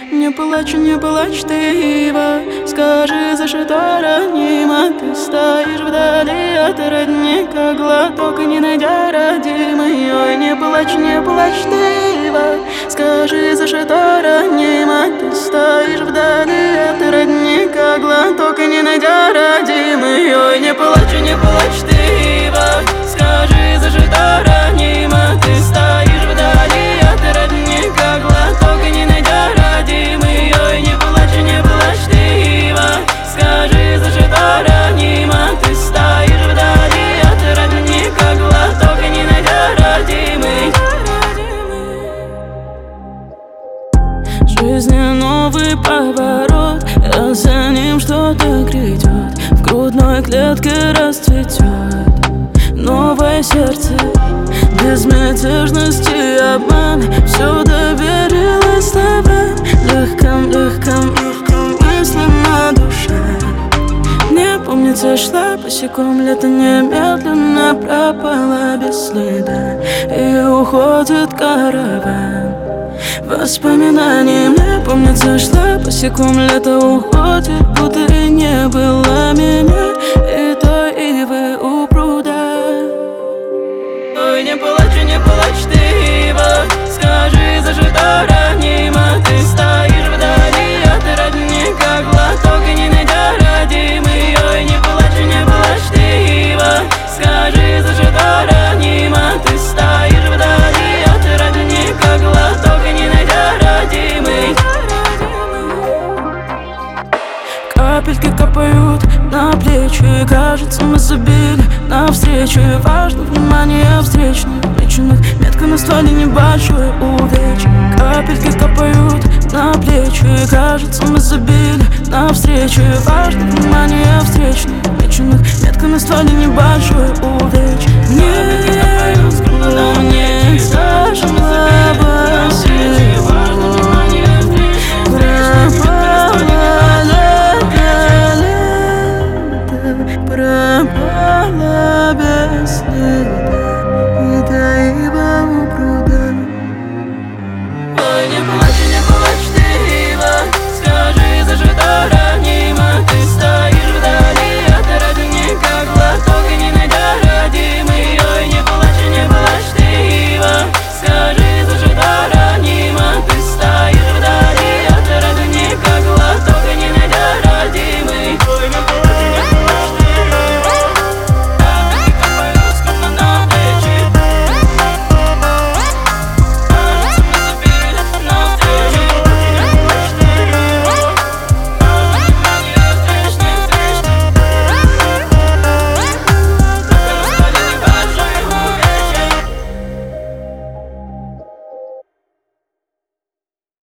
Не плачь ты, Ива, скажи, за что ранима. Ты стоишь вдали от родника, глоток не найдя родимый. Ой, не плачь ты, Ива, скажи, за что ранима. Ты стоишь вдали от родника, глоток не найдя родимый. Ой, не плачь ты, Ива, скажи, за что ранима. Ты стоишь вдали от родника, глоток не найдя родимый. Ой, не плачь ты, Ива, скажи, за что ранима. Ты стоишь вдали от родника, глоток не найдя родимый. Жизни новый поворот, а за ним что-то грядет. В грудной клетке расцветет новое сердце. Безмятежность и обман, все доверилось словам. Легком мыслям на душе. Мне помнится, шла босиком, лето немедленно пропало без следа. И уходит караван воспоминаний. Мне помнится, шла босиком, лето уходит, будто и не было меня и той ивы у пруда. Ой, не плачь ты, Ива, скажи, за что ранима. Ты стоишь вдали от родника, глоток не найдя родимый. Ой, не плачь ты, Ива, скажи, за что ранима. Ты стоишь вдали от родника, глоток не найдя родимый. Капельки капают на плечи, кажется, мы забили навстречу. И важно внимание встречных меченых, метка на стволе небольшой увечье. Капельки капают на плечи, кажется, мы забили навстречу. И важно внимание встречных меченых, метка на стволе небольшой увечье.